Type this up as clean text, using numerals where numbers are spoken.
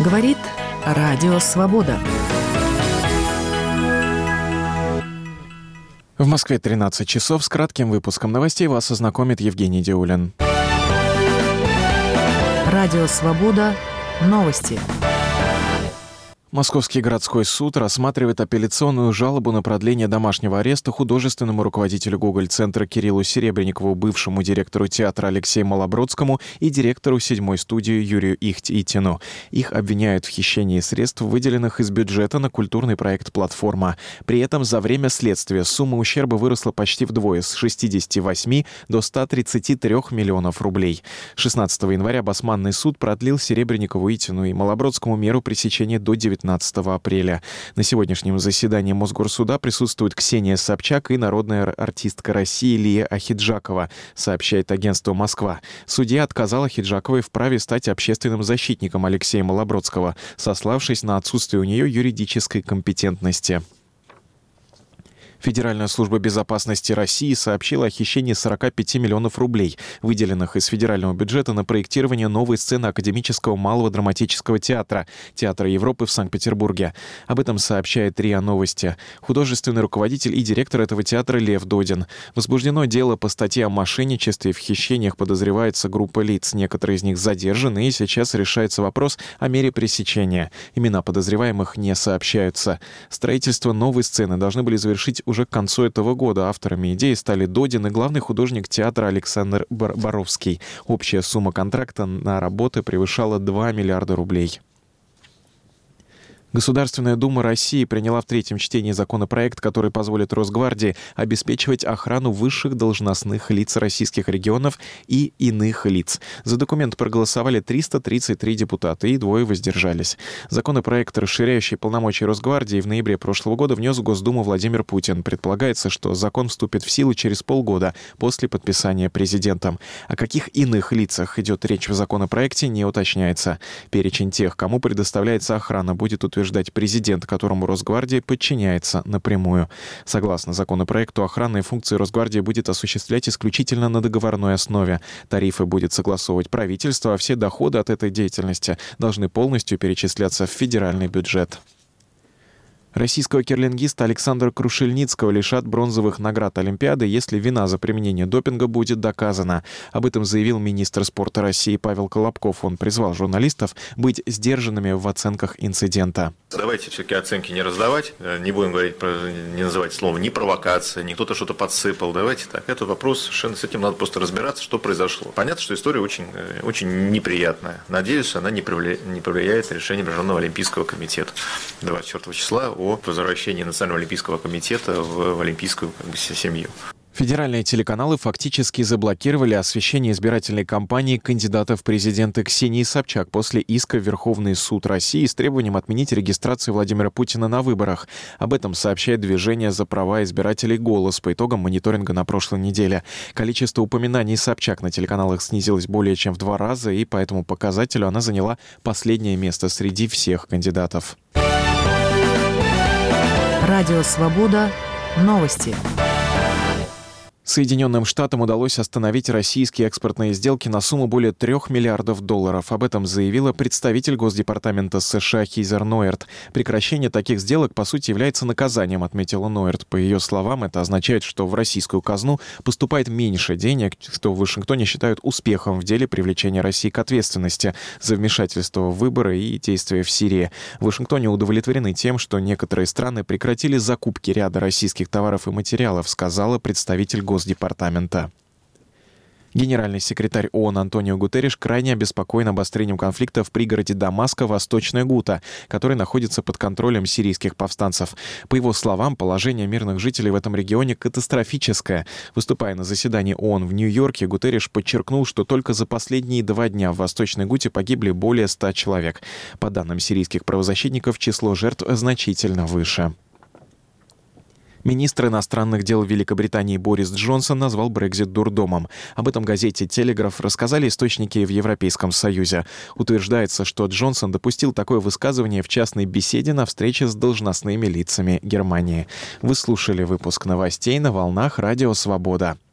Говорит Радио Свобода. В Москве 13 часов. С кратким выпуском новостей вас ознакомит Евгений Диулин. Радио Свобода. Новости. Московский городской суд рассматривает апелляционную жалобу на продление домашнего ареста художественному руководителю Гоголь-центра Кириллу Серебренникову, бывшему директору театра Алексею Малобродскому и директору 7-й студии Юрию Ихтитину. Их обвиняют в хищении средств, выделенных из бюджета на культурный проект «Платформа». При этом за время следствия сумма ущерба выросла почти вдвое, с 68 до 133 миллионов рублей. 16 января Басманный суд продлил Серебренникову, Итину и Малобродскому меру пресечения до 19 апреля. На сегодняшнем заседании Мосгорсуда присутствуют Ксения Собчак и народная артистка России Лия Ахеджакова, сообщает агентство «Москва». Судья отказал Ахеджаковой в праве стать общественным защитником Алексея Малобродского, сославшись на отсутствие у нее юридической компетентности. Федеральная служба безопасности России сообщила о хищении 45 миллионов рублей, выделенных из федерального бюджета на проектирование новой сцены Академического малого драматического театра Театра Европы в Санкт-Петербурге. Об этом сообщает РИА Новости. Художественный руководитель и директор этого театра Лев Додин. Возбуждено дело по статье о мошенничестве. В хищениях подозревается группа лиц. Некоторые из них задержаны, и сейчас решается вопрос о мере пресечения. Имена подозреваемых не сообщаются. Строительство новой сцены должны были завершить уже к концу этого года. Авторами идеи стали Додин и главный художник театра Александр Боровский. Общая сумма контракта на работы превышала 2 миллиарда рублей. Государственная Дума России приняла в третьем чтении законопроект, который позволит Росгвардии обеспечивать охрану высших должностных лиц российских регионов и иных лиц. За документ проголосовали 333 депутата и 2 воздержались. Законопроект, расширяющий полномочия Росгвардии, в ноябре прошлого года внес в Госдуму Владимир Путин. Предполагается, что закон вступит в силу через полгода после подписания президентом. О каких иных лицах идет речь в законопроекте, не уточняется. Перечень тех, кому предоставляется охрана, будет утверждать президент, которому Росгвардия подчиняется напрямую. Согласно законопроекту, охранные функции Росгвардии будет осуществлять исключительно на договорной основе. Тарифы будет согласовывать правительство, а все доходы от этой деятельности должны полностью перечисляться в федеральный бюджет. Российского керлингиста Александра Крушельницкого лишат бронзовых наград Олимпиады, если вина за применение допинга будет доказана. Об этом заявил министр спорта России Павел Колобков. Он призвал журналистов быть сдержанными в оценках инцидента. Давайте все-таки оценки не раздавать, не будем говорить не называть слово ни провокация, ни кто-то что-то подсыпал. Давайте так. Это вопрос, совершенно с этим надо просто разбираться, что произошло. Понятно, что история очень, очень неприятная. Надеюсь, она не повлияет на решение Международного олимпийского комитета 24 числа о возвращении Национального олимпийского комитета в олимпийскую семью. Федеральные телеканалы фактически заблокировали освещение избирательной кампании кандидата в президенты Ксении Собчак после иска в Верховный суд России с требованием отменить регистрацию Владимира Путина на выборах. Об этом сообщает движение «За права избирателей «Голос» по итогам мониторинга на прошлой неделе. Количество упоминаний Собчак на телеканалах снизилось более чем в 2 раза, и по этому показателю она заняла последнее место среди всех кандидатов. Радио Свобода. Новости. Соединенным Штатам удалось остановить российские экспортные сделки на сумму более $3 миллиардов. Об этом заявила представитель Госдепартамента США Хизер Нойерт. Прекращение таких сделок, по сути, является наказанием, отметила Нойерт. По ее словам, это означает, что в российскую казну поступает меньше денег, что в Вашингтоне считают успехом в деле привлечения России к ответственности за вмешательство в выборы и действия в Сирии. В Вашингтоне удовлетворены тем, что некоторые страны прекратили закупки ряда российских товаров и материалов, сказала представитель Госдепартамента. Генеральный секретарь ООН Антонио Гутерриш крайне обеспокоен обострением конфликта в пригороде Дамаска Восточная Гута, который находится под контролем сирийских повстанцев. По его словам, положение мирных жителей в этом регионе катастрофическое. Выступая на заседании ООН в Нью-Йорке, Гутерриш подчеркнул, что только за последние 2 дня в Восточной Гуте погибли более 100 человек. По данным сирийских правозащитников, число жертв значительно выше. Министр иностранных дел Великобритании Борис Джонсон назвал Брексит дурдомом. Об этом газете «Телеграф» рассказали источники в Европейском Союзе. Утверждается, что Джонсон допустил такое высказывание в частной беседе на встрече с должностными лицами Германии. Вы слушали выпуск новостей на волнах Радио Свобода.